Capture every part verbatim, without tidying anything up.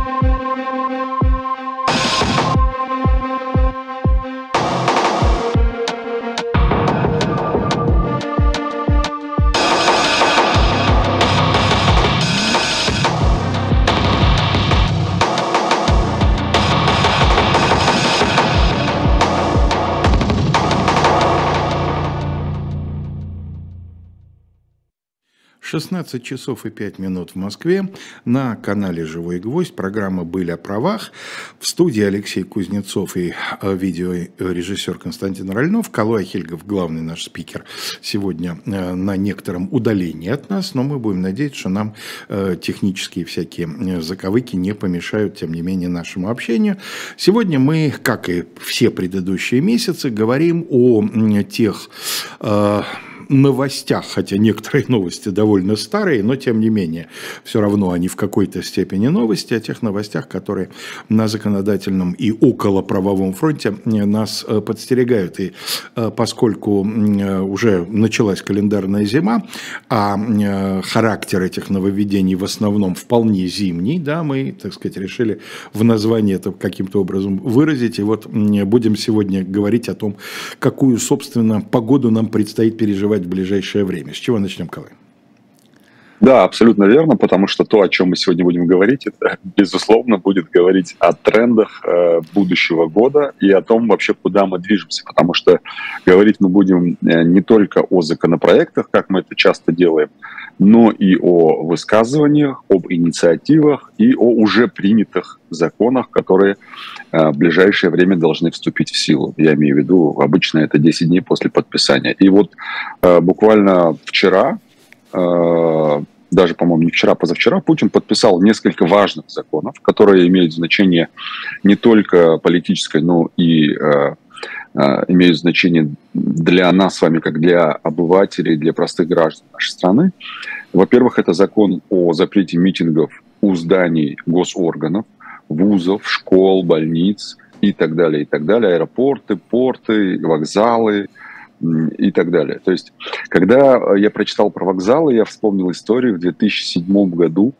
шестнадцать часов и пять минут в Москве. На канале «Живой гвоздь» программа «Были о правах». В студии Алексей Кузнецов и видеорежиссер Константин Рольнов. Калой Ахильгов, главный наш спикер, сегодня на некотором удалении от нас, но мы будем надеяться, что нам технические всякие заковыки не помешают, тем не менее, нашему общению. Сегодня мы, как и все предыдущие месяцы, говорим о тех новостях, хотя некоторые новости довольно старые, но тем не менее, все равно они в какой-то степени новости, о тех новостях, которые на законодательном и околоправовом фронте нас подстерегают. И поскольку уже началась календарная зима, а характер этих нововведений в основном вполне зимний, да, мы, так сказать, решили в названии это каким-то образом выразить. И вот будем сегодня говорить о том, какую, собственно, погоду нам предстоит переживать в ближайшее время. С чего начнем, Калай? Да, абсолютно верно, потому что то, о чем мы сегодня будем говорить, это, безусловно, будет говорить о трендах э, будущего года и о том вообще, куда мы движемся, потому что говорить мы будем не только о законопроектах, как мы это часто делаем, но и о высказываниях, об инициативах и о уже принятых законах, которые э, в ближайшее время должны вступить в силу. Я имею в виду, обычно это десять дней после подписания. И вот э, буквально вчера, э, даже, по-моему, не вчера, а позавчера, Путин подписал несколько важных законов, которые имеют значение не только политическое, но и э, э, имеют значение для нас с вами, как для обывателей, для простых граждан нашей страны. Во-первых, это закон о запрете митингов у зданий госорганов, вузов, школ, больниц и так далее, и так далее, аэропорты, порты, вокзалы и так далее. То есть, когда я прочитал про вокзалы, я вспомнил историю в две тысячи седьмом году.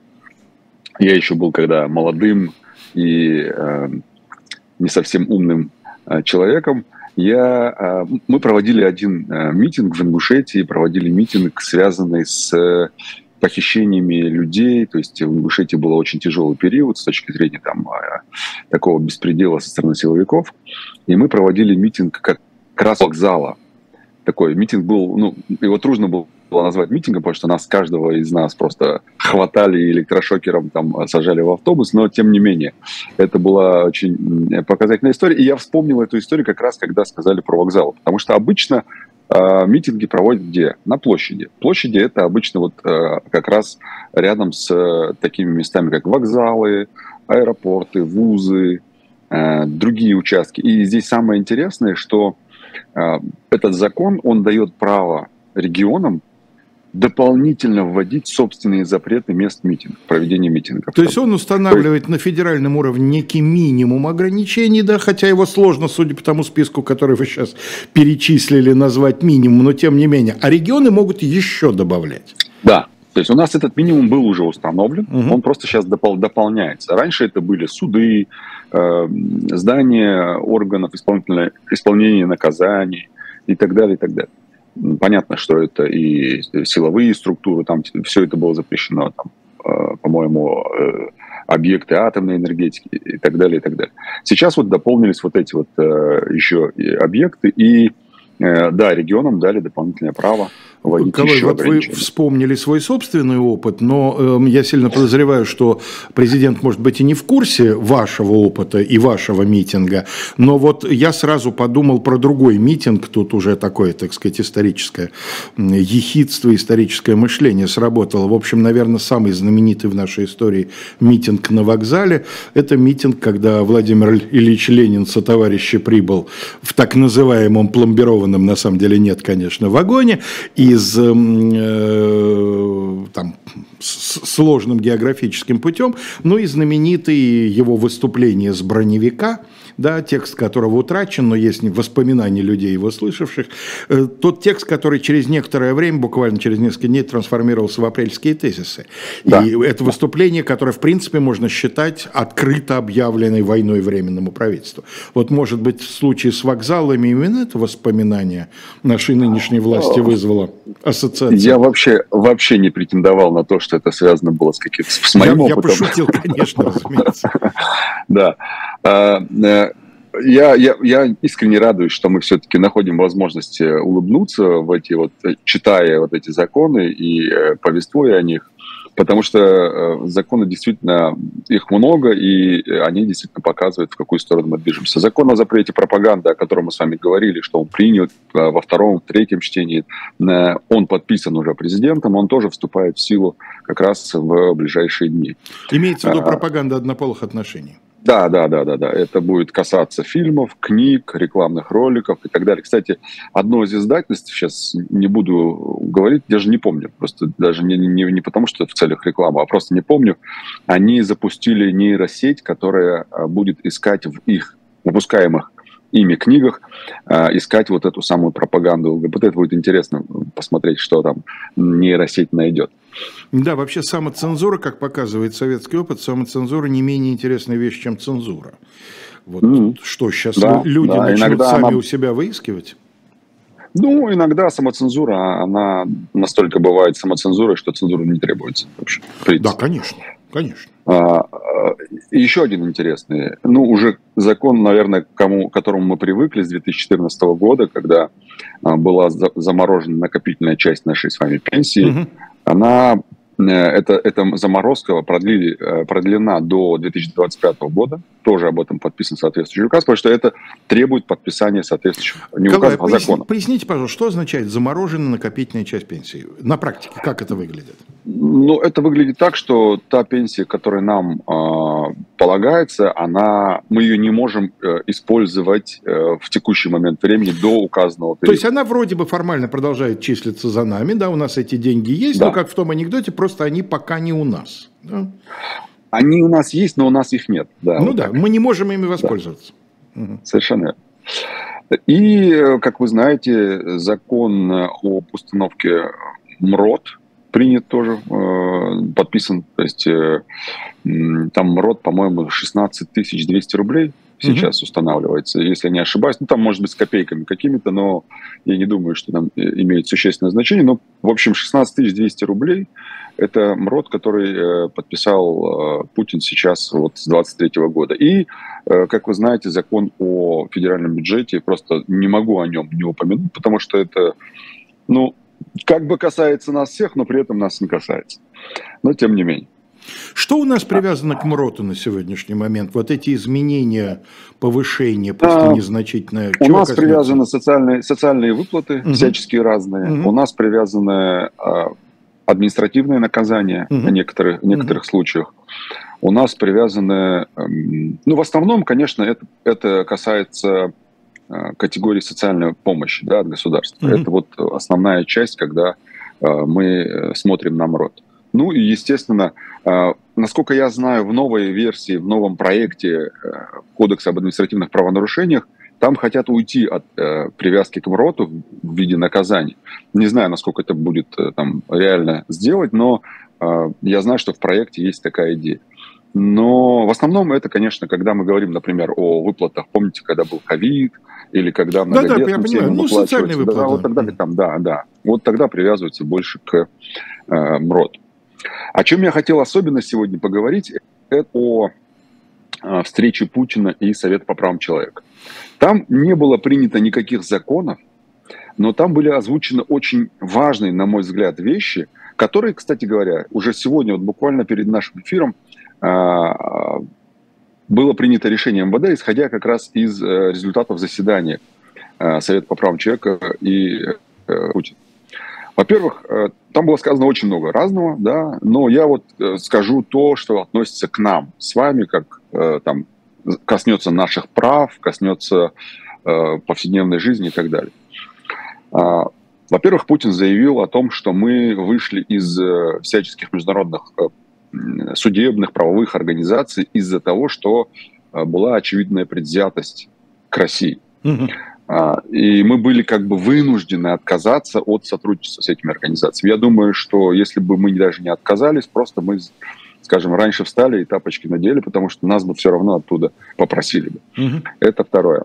Я еще был когда молодым и э, не совсем умным э, человеком. Я, э, мы проводили один э, митинг в Ингушетии, проводили митинг, связанный с э, похищениями людей. То есть в Ингушетии был очень тяжелый период с точки зрения там, э, такого беспредела со стороны силовиков. И мы проводили митинг как, как раз вокзала. Такой митинг был, ну, его трудно было назвать митингом, потому что нас, каждого из нас просто хватали электрошокером, там, сажали в автобус, но тем не менее, это была очень показательная история. И я вспомнил эту историю как раз, когда сказали про вокзал, потому что обычно э, митинги проводят где? На площади. Площади это обычно вот э, как раз рядом с э, такими местами, как вокзалы, аэропорты, вузы, э, другие участки. И здесь самое интересное, что этот закон, он дает право регионам дополнительно вводить собственные запреты мест митингов, проведения митингов. То есть он устанавливает на федеральном уровне некий минимум ограничений, да, хотя его сложно, судя по тому списку, который вы сейчас перечислили, назвать минимум, но тем не менее. А регионы могут еще добавлять. Да. То есть у нас этот минимум был уже установлен, угу. Он просто сейчас допол- дополняется. Раньше это были суды, э, здания органов исполнительного, исполнения наказаний и так далее, и так далее. Понятно, что это и силовые структуры, там все это было запрещено, там, э, по-моему, э, объекты атомной энергетики и так далее, и так далее. Сейчас вот дополнились вот эти вот э, еще объекты, и э, да, регионам дали дополнительное право. Калой, вот вы вспомнили свой собственный опыт, но э, я сильно подозреваю, что президент, может быть, и не в курсе вашего опыта и вашего митинга, но вот я сразу подумал про другой митинг, тут уже такое, так сказать, историческое ехидство, историческое мышление сработало. В общем, наверное, самый знаменитый в нашей истории митинг на вокзале, это митинг, когда Владимир Ильич Ленин сотоварищи прибыл в так называемом пломбированном, на самом деле нет, конечно, вагоне, и из э, там, сложным географическим путем, ну и знаменитые его выступления с броневика, да, текст которого утрачен, но есть воспоминания людей, его слышавших. Тот текст, который через некоторое время, буквально через несколько дней, трансформировался в апрельские тезисы. Да. И это выступление, которое, в принципе, можно считать открыто объявленной войной Временному правительству. Вот, может быть, в случае с вокзалами именно это воспоминание нашей нынешней власти вызвало ассоциацию? Я вообще, вообще не претендовал на то, что это связано было с каким-то... С моим я, опытом. Я пошутил, конечно, разумеется. Да. Я, я, я искренне радуюсь, что мы все-таки находим возможность улыбнуться в эти вот, читая вот эти законы и повествуя о них, потому что законы действительно, их много, и они действительно показывают, в какую сторону мы движемся. Закон о запрете пропаганды, о котором мы с вами говорили, что он принят во втором, в третьем чтении, он подписан уже президентом, он тоже вступает в силу как раз в ближайшие дни. Имеется в виду пропаганда однополых отношений? Да, да, да, да, да. Это будет касаться фильмов, книг, рекламных роликов и так далее. Кстати, одно из издательств, сейчас не буду говорить, даже не помню, просто даже не, не, не потому, что в целях рекламы, а просто не помню, они запустили нейросеть, которая будет искать в их выпускаемых ими книгах, э, искать вот эту самую пропаганду ЛГБТ. Это будет интересно посмотреть, что там нейросеть найдет. Да, вообще самоцензура, как показывает советский опыт, самоцензура не менее интересная вещь, чем цензура. Вот mm-hmm. что сейчас да, люди да, начнут сами она... у себя выискивать? Ну, иногда самоцензура, она настолько бывает самоцензурой, что цензура не требуется вообще. Да, конечно, конечно. А, еще один интересный, ну, уже закон, наверное, к кому, к которому мы привыкли с две тысячи четырнадцатого года, когда а, была за, заморожена накопительная часть нашей с вами пенсии, угу. она, это, эта заморозка продлили, продлена до две тысячи двадцать пятого года, тоже об этом подписан соответствующий указ, потому что это требует подписания соответствующего не указа, а закона. Поясните, пожалуйста, что означает замороженная накопительная часть пенсии? На практике, как это выглядит? Ну, это выглядит так, что та пенсия, которая нам э, полагается, она, мы ее не можем э, использовать э, в текущий момент времени до указанного периода. То есть она вроде бы формально продолжает числиться за нами, да, у нас эти деньги есть, да. Но как в том анекдоте, просто они пока не у нас. Да? Они у нас есть, но у нас их нет. Да, ну вот да, так. Мы не можем ими воспользоваться. Да. Угу. Совершенно верно. И, как вы знаете, закон об установке МРОТ принят тоже, э, подписан, то есть э, там МРОТ, по-моему, шестнадцать тысяч двести рублей сейчас угу. устанавливается, если я не ошибаюсь. Ну, там, может быть, с копейками какими-то, но я не думаю, что там имеет существенное значение. Но, в общем, шестнадцать тысяч двести рублей – это МРОТ, который э, подписал э, Путин сейчас вот с двадцать третьего года. И, э, как вы знаете, закон о федеральном бюджете, просто не могу о нем не упомянуть, потому что это, ну, как бы касается нас всех, но при этом нас не касается. Но тем не менее. Что у нас привязано к МРОТу на сегодняшний момент? Вот эти изменения, повышения, пусть и незначительное. У нас коснется? Привязаны социальные, социальные выплаты, угу. всяческие разные. Угу. У нас привязаны а, административные наказания угу. в некоторых, в некоторых угу. случаях. У нас привязаны... Ну, в основном, конечно, это, это касается а, категории социальной помощи, да, от государства. Угу. Это вот основная часть, когда а, мы смотрим на МРОТ. Ну и, естественно, насколько я знаю, в новой версии, в новом проекте Кодекса об административных правонарушениях, там хотят уйти от привязки к МРОТу в виде наказаний. Не знаю, насколько это будет там реально сделать, но я знаю, что в проекте есть такая идея. Но в основном это, конечно, когда мы говорим, например, о выплатах. Помните, когда был ковид, или когда многодетным семьям ну, социальные выплаты. Да, вот тогда, там, да, да. Вот тогда привязываются больше к э, МРОТу. О чем я хотел особенно сегодня поговорить, это о э, встрече Путина и Совета по правам человека. Там не было принято никаких законов, но там были озвучены очень важные, на мой взгляд, вещи, которые, кстати говоря, уже сегодня, вот буквально перед нашим эфиром, э, было принято решение МВД, исходя как раз из э, результатов заседания э, Совета по правам человека и э, Путина. Во-первых, там было сказано очень много разного, да, но я вот скажу то, что относится к нам с вами, как там коснется наших прав, коснется повседневной жизни и так далее. Во-первых, Путин заявил о том, что мы вышли из всяческих международных судебных, правовых организаций из-за того, что была очевидная предвзятость к России. Угу. И мы были как бы вынуждены отказаться от сотрудничества с этими организациями. Я думаю, что если бы мы даже не отказались, просто мы, скажем, раньше встали и тапочки надели, потому что нас бы все равно оттуда попросили бы. Угу. Это второе.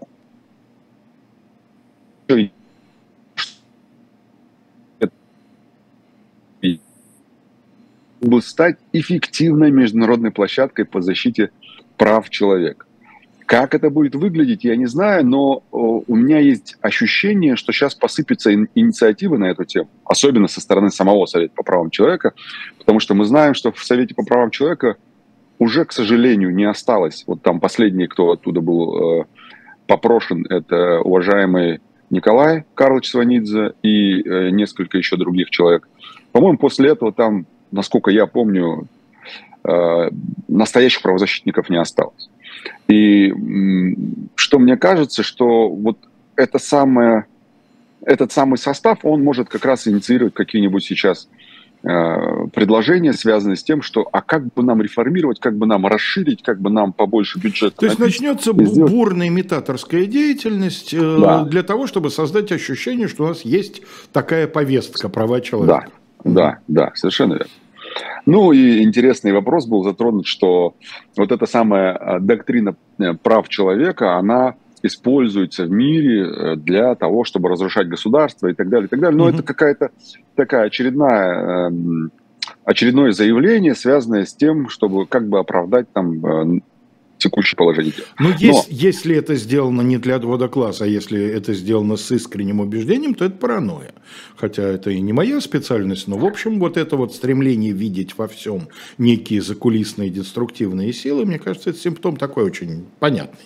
Чтобы стать эффективной международной площадкой по защите прав человека. Как это будет выглядеть, я не знаю, но у меня есть ощущение, что сейчас посыпятся инициативы на эту тему, особенно со стороны самого Совета по правам человека, потому что мы знаем, что в Совете по правам человека уже, к сожалению, не осталось. Вот там последний, кто оттуда был э, попрошен, это уважаемый Николай Карлович Сванидзе и э, несколько еще других человек. По-моему, после этого там, насколько я помню, э, настоящих правозащитников не осталось. И что мне кажется, что вот это самое, этот самый состав, он может как раз инициировать какие-нибудь сейчас э, предложения, связанные с тем, что а как бы нам реформировать, как бы нам расширить, как бы нам побольше бюджета. То есть начнется сделать... бурная имитаторская деятельность э, да. для того, чтобы создать ощущение, что у нас есть такая повестка права человека. Да, да, да, совершенно верно. Ну и интересный вопрос был затронут, что вот эта самая доктрина прав человека, она используется в мире для того, чтобы разрушать государство и так далее, и так далее. Но mm-hmm. это какая-то такая очередная, очередное заявление, связанное с тем, чтобы как бы оправдать там текущее положение. Ну, есть, если это сделано не для отвода класса, а если это сделано с искренним убеждением, то это паранойя. Хотя это и не моя специальность, но, в общем, вот это вот стремление видеть во всем некие закулисные деструктивные силы, мне кажется, это симптом такой очень понятный.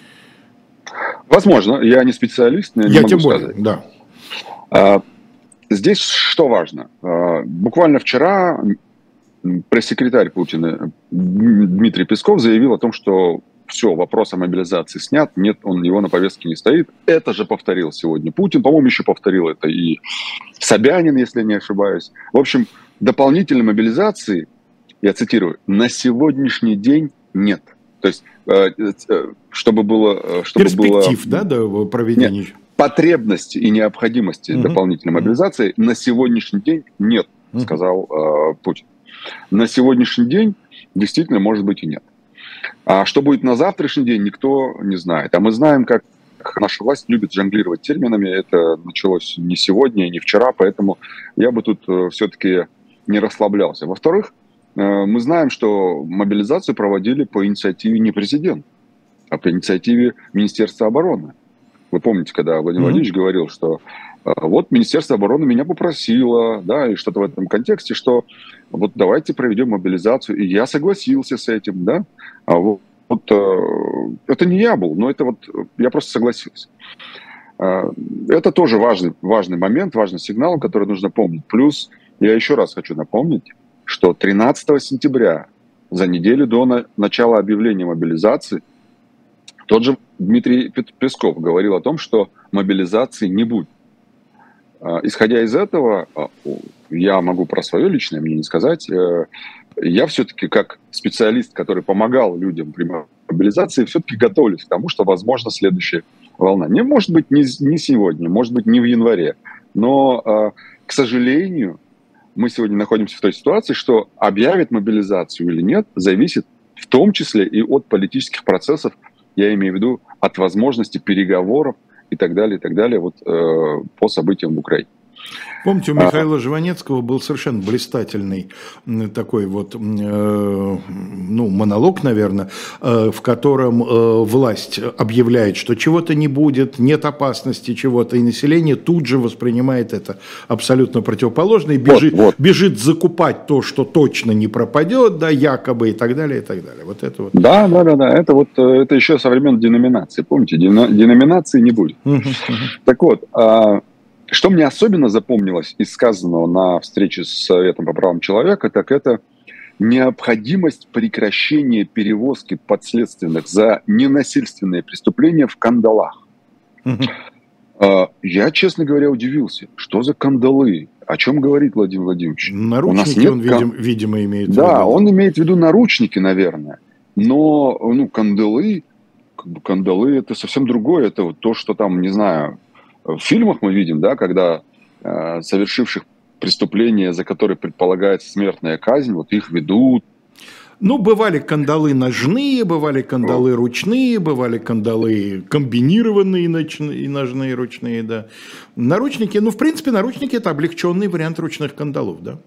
Возможно, я не специалист, но я, я не тем могу более, сказать. Да. А, здесь что важно? А, буквально вчера пресс-секретарь Путина Дмитрий Песков заявил о том, что все, вопрос о мобилизации снят, нет, он его на повестке не стоит. Это же повторил сегодня Путин, по-моему, еще повторил это и Собянин, если не ошибаюсь. В общем, дополнительной мобилизации, я цитирую, на сегодняшний день нет. То есть, чтобы было... Чтобы Перспектив, было, да, до проведения? Нет, потребности и необходимости угу. дополнительной мобилизации угу. на сегодняшний день нет, угу. сказал э, Путин. На сегодняшний день действительно, может быть, и нет. А что будет на завтрашний день, никто не знает. А мы знаем, как наша власть любит жонглировать терминами. Это началось не сегодня, не вчера, поэтому я бы тут все-таки не расслаблялся. Во-вторых, мы знаем, что мобилизацию проводили по инициативе не президента, а по инициативе Министерства обороны. Вы помните, когда Владимир mm-hmm. Владимирович говорил, что вот Министерство обороны меня попросило, да, и что-то в этом контексте, что вот давайте проведем мобилизацию, и я согласился с этим, да. А вот, вот это не я был, но это вот я просто согласился. Это тоже важный, важный момент, важный сигнал, который нужно помнить. Плюс я еще раз хочу напомнить, что тринадцатого сентября, за неделю до на, начала объявления мобилизации, тот же Дмитрий Песков говорил о том, что мобилизации не будет. Исходя из этого, я могу про свое личное мнение сказать, я все-таки как специалист, который помогал людям при мобилизации, все-таки готовлюсь к тому, что возможно следующая волна. Не может быть не, не сегодня, может быть не в январе, но, к сожалению, мы сегодня находимся в той ситуации, что объявят мобилизацию или нет, зависит в том числе и от политических процессов, я имею в виду от возможности переговоров и так далее, и так далее, вот э, по событиям в Украине. Помните, у Михаила Жванецкого был совершенно блистательный такой вот, э, ну, монолог, наверное, э, в котором э, власть объявляет, что чего-то не будет, нет опасности чего-то, и население тут же воспринимает это абсолютно противоположно и бежит, вот, вот. бежит закупать то, что точно не пропадет, да, якобы, и так далее, и так далее. Вот это вот. Да, да, да, да, это вот, это еще со времен деноминации, помните, деноминации не будет. Так вот, что мне особенно запомнилось из сказанного на встрече с Советом по правам человека, так это необходимость прекращения перевозки подследственных за ненасильственные преступления в кандалах. Я, честно говоря, удивился. Что за кандалы? О чем говорит Владимир Владимирович? Наручники он, видим, видимо, имеет в виду. Да, он имеет в виду наручники, наверное. Но, ну, кандалы, как бы кандалы это совсем другое. Это вот то, что там, не знаю, в фильмах мы видим, да, когда э, совершивших преступления, за которые предполагается смертная казнь, вот их ведут. Ну, бывали кандалы ножные, бывали кандалы О. ручные, бывали кандалы комбинированные ночные, ножные, ручные, да. Наручники, ну, в принципе, наручники – это облегченный вариант ручных кандалов, да.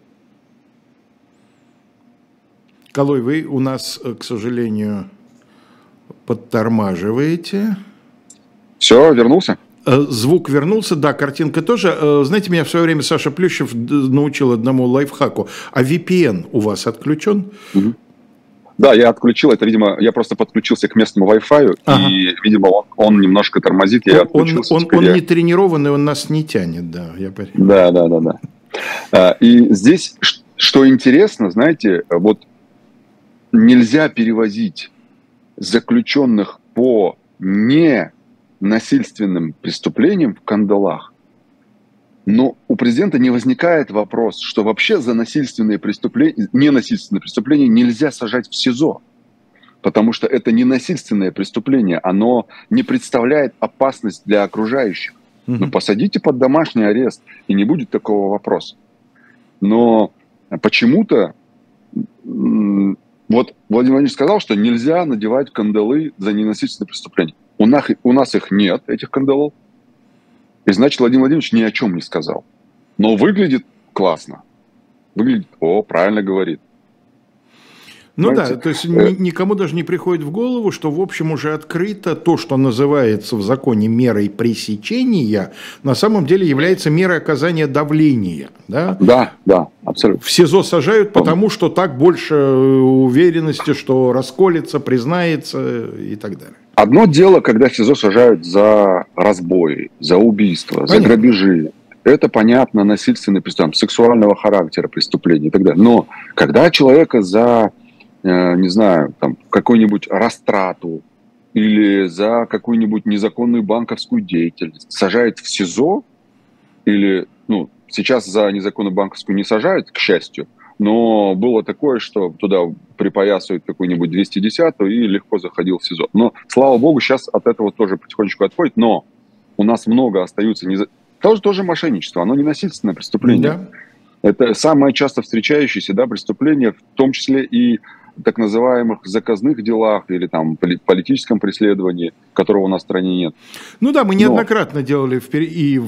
Калой, вы у нас, к сожалению, подтормаживаете. Все, вернулся? Звук вернулся, да, картинка тоже. Знаете, меня в свое время Саша Плющев научил одному лайфхаку. А ви пи эн у вас отключен? Угу. Да, я отключил, это, видимо, я просто подключился к местному Wi-Fi, ага. и, видимо, он, он немножко тормозит, я он, отключился. Он, он, он не тренированный, он нас не тянет, да. Я да, да, да, да. И здесь, что интересно, знаете, вот нельзя перевозить заключенных по ненасильственным преступлениям в кандалах. Но у президента не возникает вопрос, что вообще за насильственные преступления, ненасильственные преступления нельзя сажать в СИЗО, потому что это не насильственное преступление, оно не представляет опасность для окружающих. Mm-hmm. Ну, посадите под домашний арест, и не будет такого вопроса. Но почему-то вот Владимир Владимирович сказал, что нельзя надевать кандалы за ненасильственные преступления. У нас, у нас их нет, этих кандалов. И значит, Владимир Владимирович ни о чем не сказал. Но выглядит классно. Выглядит, о, правильно говорит. Ну знаете, да, то есть э... никому даже не приходит в голову, что в общем уже открыто то, что называется в законе мерой пресечения, на самом деле является мерой оказания давления. Да, да, да, абсолютно. В СИЗО сажают, потому что так больше уверенности, что расколется, признается и так далее. Одно дело, когда в СИЗО сажают за разбои, за убийства, понятно. За грабежи. Это, понятно, насильственные преступления, сексуального характера преступления и так далее. Но когда человека за, э, не знаю, там, какую-нибудь растрату или за какую-нибудь незаконную банковскую деятельность сажают в СИЗО, или, ну, сейчас за незаконную банковскую не сажают, к счастью, но было такое, что туда припоясывают какую-нибудь двести десятую и легко заходил в СИЗО. Но, слава богу, сейчас от этого тоже потихонечку отходит. Но у нас много остаются... Не... Тоже, тоже мошенничество, оно не насильственное преступление. Да. Это самое часто встречающееся, да, преступление, в том числе и так называемых заказных делах или там политическом преследовании, которого у нас в стране нет. Ну да, мы неоднократно Но... делали в, и в,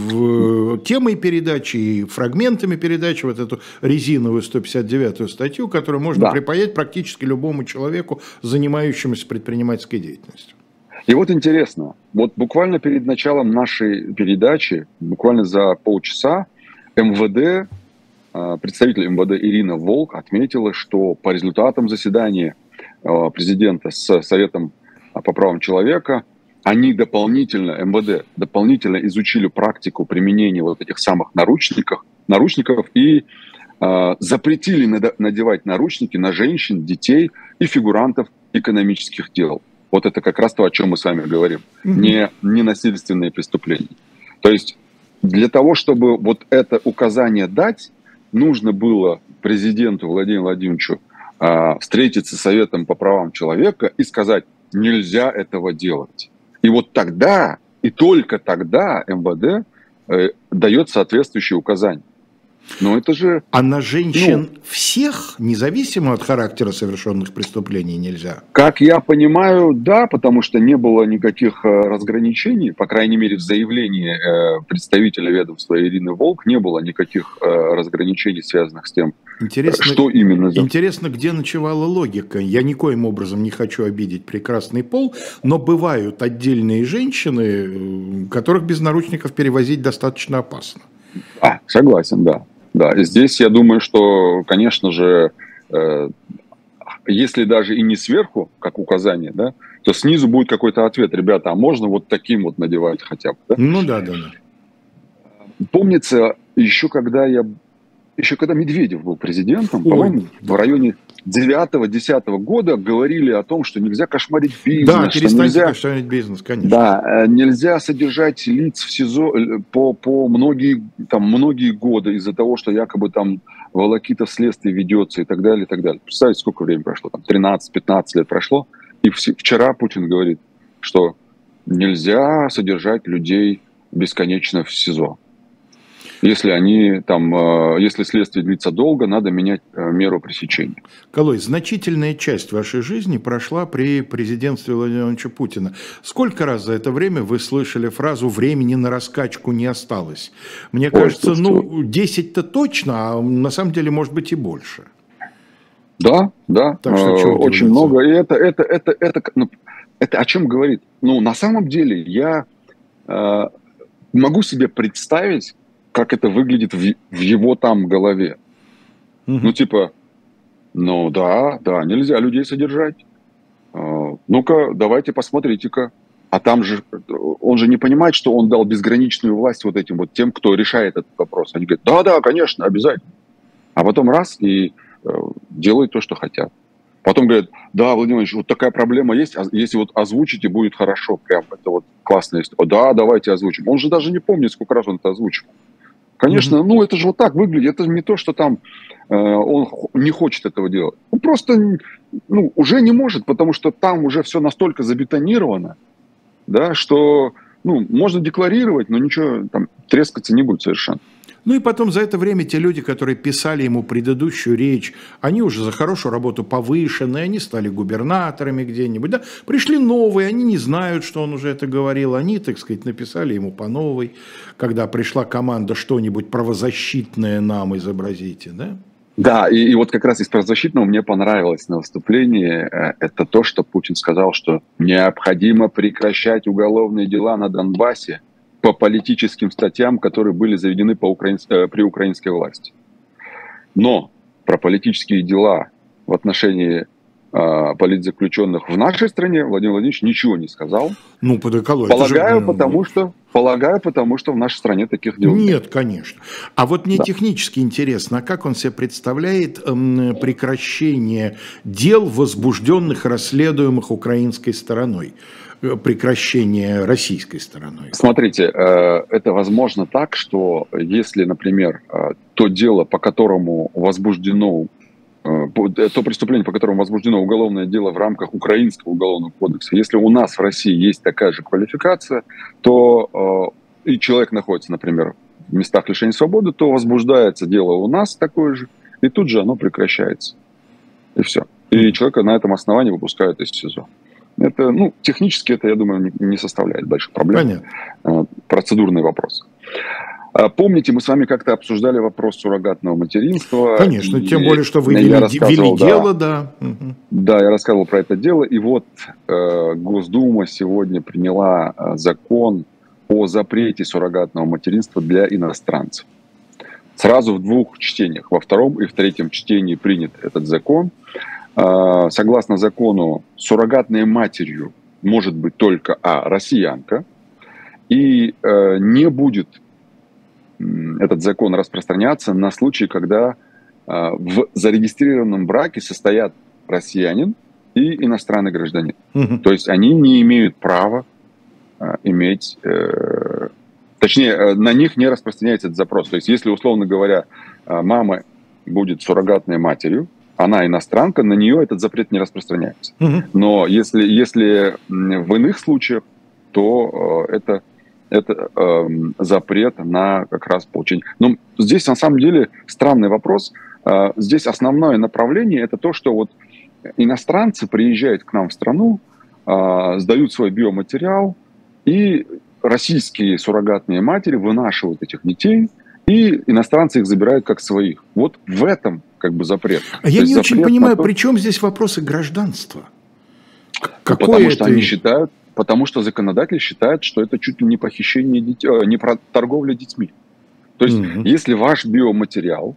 в темой передачи, и фрагментами передачи вот эту резиновую сто пятьдесят девятую статью, которую можно да. припаять практически любому человеку, занимающемуся предпринимательской деятельностью. И вот интересно, вот буквально перед началом нашей передачи, буквально за полчаса, эм вэ дэ, представитель эм вэ дэ Ирина Волк отметила, что по результатам заседания президента с Советом по правам человека они дополнительно, эм вэ дэ, дополнительно изучили практику применения вот этих самых наручников, наручников и э, запретили надевать наручники на женщин, детей и фигурантов экономических дел. Вот это как раз то, о чем мы с вами говорим. Mm-hmm. Не, не насильственные преступления. То есть для того, чтобы вот это указание дать, нужно было президенту Владимиру Владимировичу э, встретиться с Советом по правам человека и сказать, нельзя этого делать. И вот тогда, и только тогда эм вэ дэ э, дает соответствующие указания. Но это же... А на женщин ну, всех, независимо от характера совершенных преступлений, нельзя? Как я понимаю, да, потому что не было никаких разграничений, по крайней мере, в заявлении представителя ведомства Ирины Волк не было никаких разграничений, связанных с тем, интересно, что именно... Интересно, где ночевала логика. Я никоим образом не хочу обидеть прекрасный пол, но бывают отдельные женщины, которых без наручников перевозить достаточно опасно. А, согласен, да. Да, и здесь я думаю, что, конечно же, э, если даже и не сверху, как указание, да, то снизу будет какой-то ответ. Ребята, а можно вот таким вот надевать хотя бы? Да? Ну да, да, да. Помнится, еще когда я, еще когда Медведев был президентом, по-моему, в районе девятого-десятого года говорили о том, что нельзя кошмарить бизнес. Да, перестаньте нельзя, кошмарить бизнес, конечно. Да, нельзя содержать лиц в СИЗО по, по многие, там, многие годы из-за того, что якобы там волокита следствия ведется и так далее, и так далее. Представьте, сколько времени прошло, там тринадцать-пятнадцать лет прошло, и вчера Путин говорит, что нельзя содержать людей бесконечно в СИЗО. Если они там, если следствие длится долго, надо менять меру пресечения. Калой, значительная часть вашей жизни прошла при президентстве Владимира Владимировича Путина. Сколько раз за это время вы слышали фразу «времени на раскачку не осталось»? Мне Ой, кажется, слушайте, ну, десять-то точно, а на самом деле, может быть, и больше. Да, да, так что, очень много. И это, это, это, это, ну, это о чем говорит? Ну, на самом деле, я э, могу себе представить, как это выглядит в, в его там голове. Угу. Ну, типа, ну да, да, нельзя людей содержать. Uh, ну-ка, давайте посмотрите-ка. А там же, он же не понимает, что он дал безграничную власть вот этим вот тем, кто решает этот вопрос. Они говорят, да-да, конечно, обязательно. А потом раз и uh, делают то, что хотят. Потом говорят, да, Владимир Владимирович, вот такая проблема есть, а если вот озвучите, будет хорошо. Прям это вот классная история. Да, давайте озвучим. Он же даже не помнит, сколько раз он это озвучил. Конечно, mm-hmm. ну это же вот так выглядит. Это же не то, что там э, он не хочет этого делать. Он просто ну, уже не может, потому что там уже все настолько забетонировано, да, что ну, можно декларировать, но ничего там трескаться не будет совершенно. Ну и потом за это время те люди, которые писали ему предыдущую речь, они уже за хорошую работу повышены, они стали губернаторами где-нибудь, да, пришли новые, они не знают, что он уже это говорил, они, так сказать, написали ему по новой, когда пришла команда что-нибудь правозащитное нам изобразите, да? Да, и, и вот как раз из правозащитного мне понравилось на выступлении, это то, что Путин сказал, что необходимо прекращать уголовные дела на Донбассе по политическим статьям, которые были заведены по украинс... при украинской власти. Но про политические дела в отношении э, политзаключенных в нашей стране Владимир Владимирович ничего не сказал. Ну, подоколой. Полагаю, же... потому что, полагаю, потому что в нашей стране таких дел нет. Нет, конечно. А вот мне да. технически интересно, а как он себе представляет э, прекращение дел, возбужденных, расследуемых украинской стороной? Прекращение российской стороной? Смотрите, это возможно так, что если, например, то дело, по которому возбуждено, то преступление, по которому возбуждено уголовное дело в рамках Украинского уголовного кодекса, если у нас в России есть такая же квалификация, то и человек находится, например, в местах лишения свободы, то возбуждается дело у нас такое же, и тут же оно прекращается. И все. И человека на этом основании выпускают из СИЗО. Это, ну, технически это, я думаю, не составляет больших проблем. Понятно. Процедурный вопрос. Помните, мы с вами как-то обсуждали вопрос суррогатного материнства. Конечно, и, тем более, что вы вели, вели да, дело, да. Да, я рассказывал про это дело. И вот э, Госдума сегодня приняла закон о запрете суррогатного материнства для иностранцев. Сразу в двух чтениях. Во втором и в третьем чтении принят этот закон. Согласно закону, суррогатной матерью может быть только а, россиянка, и э, не будет этот закон распространяться на случай, когда э, в зарегистрированном браке состоят россиянин и иностранный гражданин. Угу. То есть они не имеют права э, иметь, э, точнее, э, на них не распространяется этот запрос. То есть если, условно говоря, э, мама будет суррогатной матерью, она иностранка, на нее этот запрет не распространяется. Uh-huh. Но если, если в иных случаях, то э, это, это э, запрет на как раз получение. Но здесь на самом деле странный вопрос. Э, здесь основное направление это то, что вот иностранцы приезжают к нам в страну, э, сдают свой биоматериал, и российские суррогатные матери вынашивают этих детей, и иностранцы их забирают как своих. Вот в этом как бы запрет. А я не очень понимаю, то... при чем здесь вопросы гражданства? Какое потому что это... они считают, потому что законодатель считает, что это чуть ли не похищение детей, не про торговля детьми. То есть, mm-hmm. если ваш биоматериал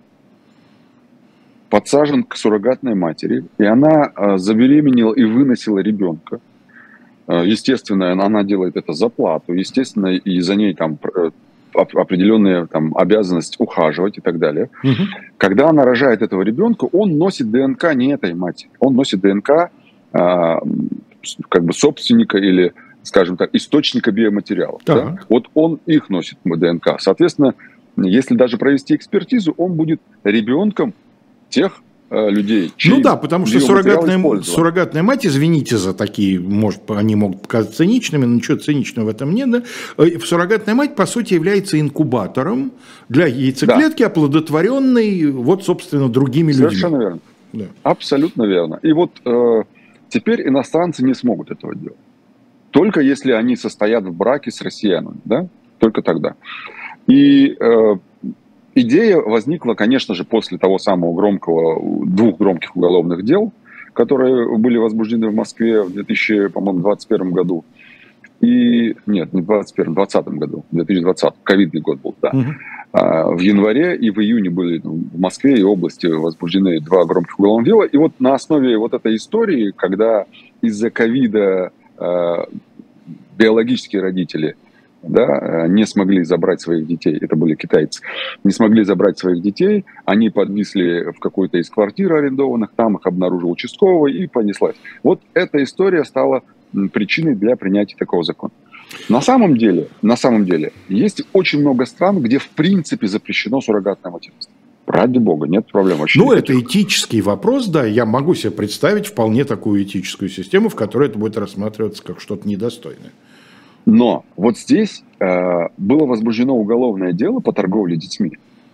подсажен к суррогатной матери, и она забеременела и выносила ребенка, естественно, она делает это за плату, естественно, и за ней там определенная там обязанность ухаживать и так далее. Угу. Когда она рожает этого ребенка, он носит ДНК не этой матери, он носит ДНК а, как бы собственника или, скажем так, источника биоматериалов. Да? Вот он их носит, ДНК. Соответственно, если даже провести экспертизу, он будет ребенком тех людей. Ну да, потому что суррогатная, суррогатная мать, извините за такие, может, они могут показаться циничными, но ничего циничного в этом нет. Да? Суррогатная мать, по сути, является инкубатором для яйцеклетки, да. оплодотворенной, вот, собственно, другими Совершенно людьми. Совершенно верно. Да. Абсолютно верно. И вот э, теперь иностранцы не смогут этого делать. Только если они состоят в браке с россиянами, да? Только тогда. И э, идея возникла, конечно же, после того самого громкого, двух громких уголовных дел, которые были возбуждены в Москве в две тысячи двадцать первом году. И, нет, не в двадцать первом, в двадцатом году, в две тысячи двадцатом, ковидный год был, да. Угу. А, в январе и в июне были в Москве и области возбуждены два громких уголовных дела. И вот на основе вот этой истории, когда из-за ковида а, биологические родители, да, не смогли забрать своих детей, это были китайцы, не смогли забрать своих детей, они подвисли в какой-то из квартир арендованных, там их обнаружил участковый и понеслась. Вот эта история стала причиной для принятия такого закона. На самом деле, на самом деле, есть очень много стран, где в принципе запрещено суррогатное материнство. Ради бога, нет проблем вообще. Ну, это этический вопрос, да, я могу себе представить вполне такую этическую систему, в которой это будет рассматриваться как что-то недостойное. Но вот здесь э, было возбуждено уголовное дело по торговле детьми.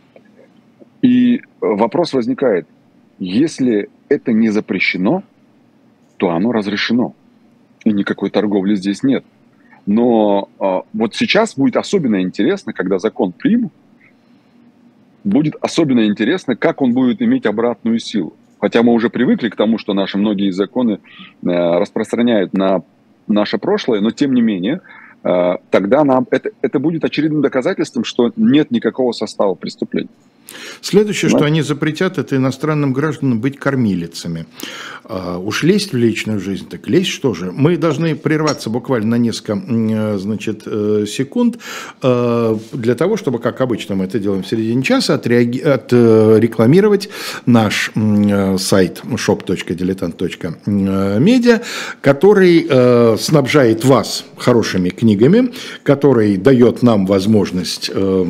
И вопрос возникает, если это не запрещено, то оно разрешено. И никакой торговли здесь нет. Но э, вот сейчас будет особенно интересно, когда закон примут, будет особенно интересно, как он будет иметь обратную силу. Хотя мы уже привыкли к тому, что наши многие законы э, распространяют на наше прошлое, но тем не менее, э, тогда нам это, это будет очередным доказательством, что нет никакого состава преступления. Следующее, что они запретят, это иностранным гражданам быть кормилицами. А, уж лезть в личную жизнь, так лезть что же? Мы должны прерваться буквально на несколько, значит, секунд для того, чтобы, как обычно мы это делаем в середине часа, отреаги... отрекламировать наш сайт шоп точка дилетант точка медиа, который снабжает вас хорошими книгами, который дает нам возможность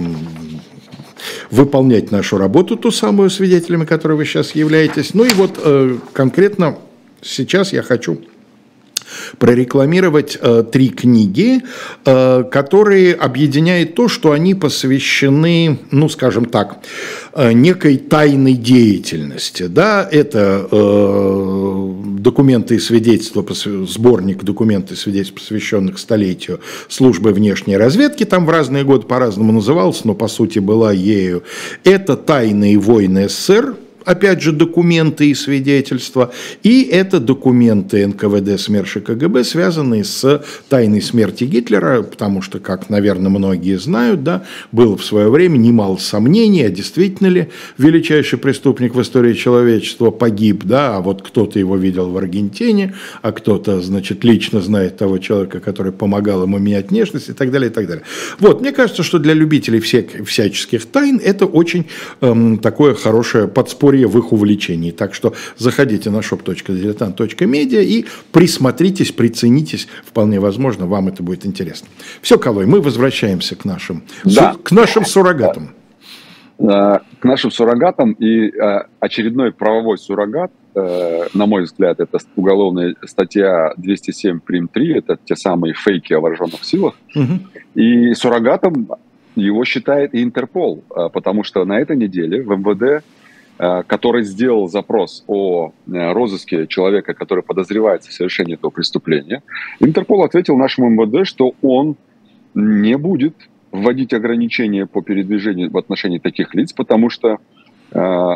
выполнять нашу работу, ту самую, свидетелями которой вы сейчас являетесь. Ну и вот э, конкретно сейчас я хочу прорекламировать э, три книги, э, которые объединяют то, что они посвящены, ну, скажем так, э, некой тайной деятельности. Да? Это э, документы и свидетельства, сборник документов и свидетельств, посвященных столетию службы внешней разведки, там в разные годы по-разному назывался, но по сути была ею. Это «Тайные войны СССР», опять же, документы и свидетельства, и это документы эн ка вэ дэ, СМЕРШ и ка гэ бэ, связанные с тайной смерти Гитлера, потому что, как, наверное, многие знают, да, было в свое время немало сомнений, а действительно ли величайший преступник в истории человечества погиб, да, а вот кто-то его видел в Аргентине, а кто-то, значит, лично знает того человека, который помогал ему менять внешность и так далее, и так далее. Вот, мне кажется, что для любителей всех, всяческих тайн это очень эм, такое хорошее подспорье в их увлечении. Так что заходите на шоп точка дилетант точка медиа и присмотритесь, приценитесь. Вполне возможно, вам это будет интересно. Все, Калой, мы возвращаемся к нашим, да. к нашим суррогатам. К нашим суррогатам. И очередной правовой суррогат, на мой взгляд, это уголовная статья двести семь прим три, это те самые фейки о вооруженных силах. Угу. И суррогатом его считает и Интерпол, потому что на этой неделе в эм вэ дэ, который сделал запрос о розыске человека, который подозревается в совершении этого преступления, Интерпол ответил нашему эм вэ дэ, что он не будет вводить ограничения по передвижению в отношении таких лиц, потому что э, э,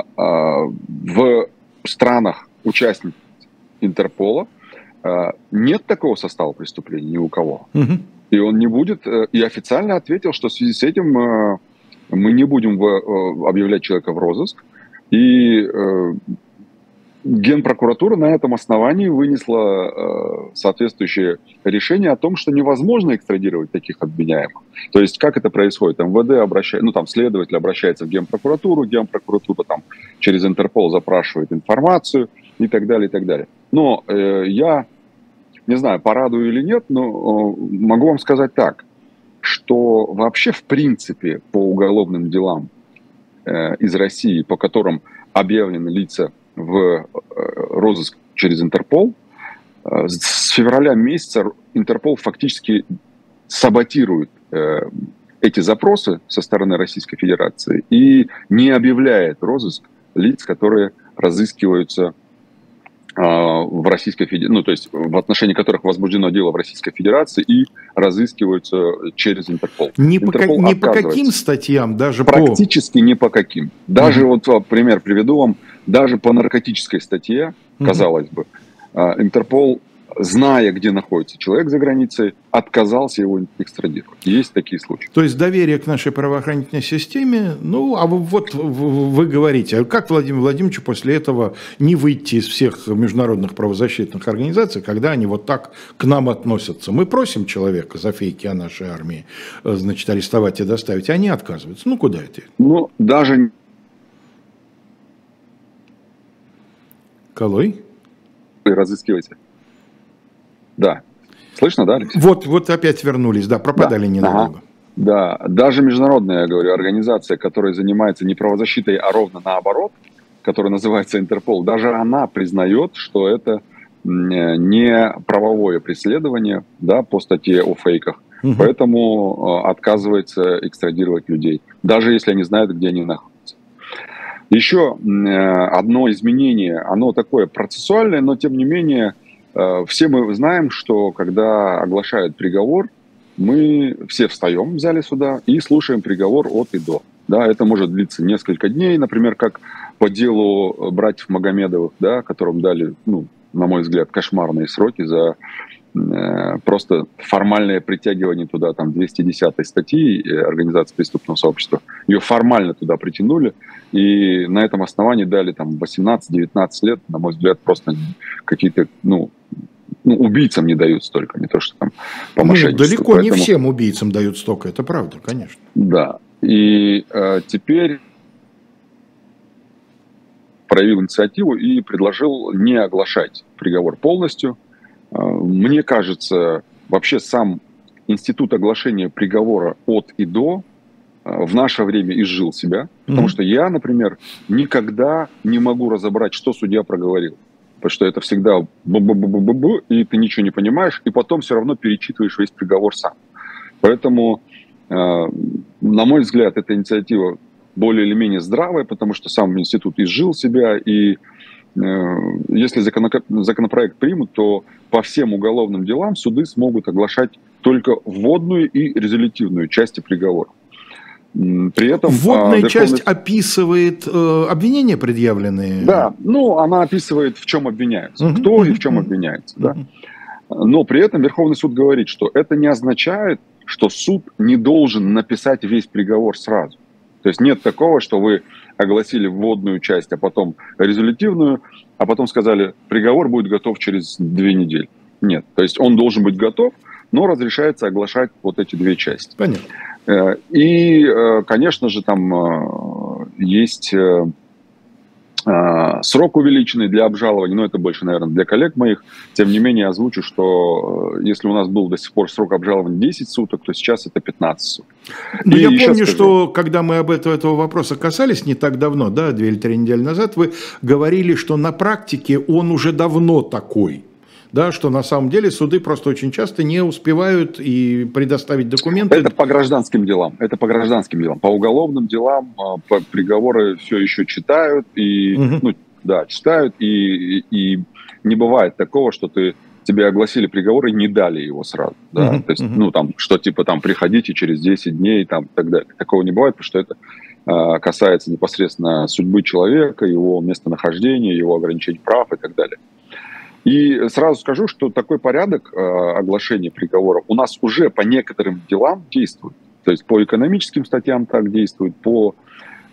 в странах участников Интерпола э, нет такого состава преступления ни у кого. Угу. И он не будет, э, и официально ответил, что в связи с этим э, мы не будем в, э, объявлять человека в розыск. И э, Генпрокуратура на этом основании вынесла э, соответствующее решение о том, что невозможно экстрадировать таких обвиняемых. То есть как это происходит? эм вэ дэ обращается, ну там следователь обращается в Генпрокуратуру, Генпрокуратура там через Интерпол запрашивает информацию и так далее, и так далее. Но э, я не знаю, порадую или нет, но э, могу вам сказать так, что вообще в принципе по уголовным делам э, из России, по которым объявлены лица в э, розыск через Интерпол, э, с февраля месяца Интерпол фактически саботирует э, эти запросы со стороны Российской Федерации и не объявляет розыск лиц, которые разыскиваются в Российской Федерации, ну, то есть в отношении которых возбуждено дело в Российской Федерации и разыскиваются через Интерпол. Не, Интерпол по, не по каким статьям, даже практически по... не по каким. Даже Mm-hmm. вот пример приведу вам, даже по наркотической статье, mm-hmm. казалось бы, Интерпол, зная, где находится человек за границей, отказался его экстрадировать. Есть такие случаи. То есть доверие к нашей правоохранительной системе, ну, а вы, вот вы говорите, как Владимиру Владимировичу после этого не выйти из всех международных правозащитных организаций, когда они вот так к нам относятся? Мы просим человека за фейки о нашей армии, значит, арестовать и доставить, а они отказываются. Ну, куда это? Ну, даже... Колой? Вы разыскиваете. Да. Слышно, да, Алексей? Вот, вот опять вернулись, да, пропадали да. ненадолго. Ага. Да, даже международная, я говорю, организация, которая занимается не правозащитой, а ровно наоборот, которая называется Интерпол, даже она признает, что это не правовое преследование, да, по статье о фейках, угу. Поэтому отказывается экстрадировать людей, даже если они знают, где они находятся. Еще одно изменение, оно такое процессуальное, но тем не менее, все мы знаем, что когда оглашают приговор, мы все встаем в зале суда и слушаем приговор от и до. Да, это может длиться несколько дней, например, как по делу братьев Магомедовых, да, которым дали, ну, на мой взгляд, кошмарные сроки за э, просто формальное притягивание туда там, двести десятой статьи Организации преступного сообщества. Ее формально туда притянули, и на этом основании дали там восемнадцать-девятнадцать лет, на мой взгляд, просто какие-то, ну, ну, убийцам не дают столько, не то что там по мошенничеству. Ну, далеко Поэтому... не всем убийцам дают столько, это правда, конечно. Да, и э, теперь проявил инициативу и предложил не оглашать приговор полностью. Э, мне кажется, вообще сам институт оглашения приговора от и до э, в наше время изжил себя, mm-hmm. потому что я, например, никогда не могу разобрать, что судья проговорил. Потому что это всегда бу-бу-бу-бу-бу, и ты ничего не понимаешь, и потом все равно перечитываешь весь приговор сам. Поэтому, э, на мой взгляд, эта инициатива более или менее здравая, потому что сам институт изжил себя, и э, если законопроект примут, то по всем уголовным делам суды смогут оглашать только вводную и резолютивную части приговора. При этом, вводная Верховный... часть описывает э, обвинения предъявленные? Да, ну она описывает, в чем обвиняются, uh-huh, кто uh-huh, и в чем uh-huh. обвиняется. Uh-huh. Да? Но при этом Верховный суд говорит, что это не означает, что суд не должен написать весь приговор сразу. То есть нет такого, что вы огласили вводную часть, а потом резолютивную, а потом сказали, приговор будет готов через две недели. Нет, то есть он должен быть готов, но разрешается оглашать вот эти две части. Понятно. И, конечно же, там есть срок увеличенный для обжалования, но это больше, наверное, для коллег моих. Тем не менее, озвучу, что если у нас был до сих пор срок обжалования десять суток, то сейчас это пятнадцать суток. Ну, я помню, скажу, что когда мы об этого, этого вопроса касались не так давно, да, две или три недели назад, вы говорили, что на практике он уже давно такой. Да, что на самом деле суды просто очень часто не успевают и предоставить документы. Это по гражданским делам. Это по гражданским делам. По уголовным делам по приговоры все еще читают и, угу. ну, да, читают и, и не бывает такого, что ты тебе огласили приговор и не дали его сразу. Да? Угу. То есть, ну там, что типа там приходите через десять дней там и так далее. Такого не бывает, потому что это э, касается непосредственно судьбы человека, его местонахождения, его ограничений прав и так далее. И сразу скажу, что такой порядок э, оглашения приговора у нас уже по некоторым делам действует. То есть по экономическим статьям так действует, по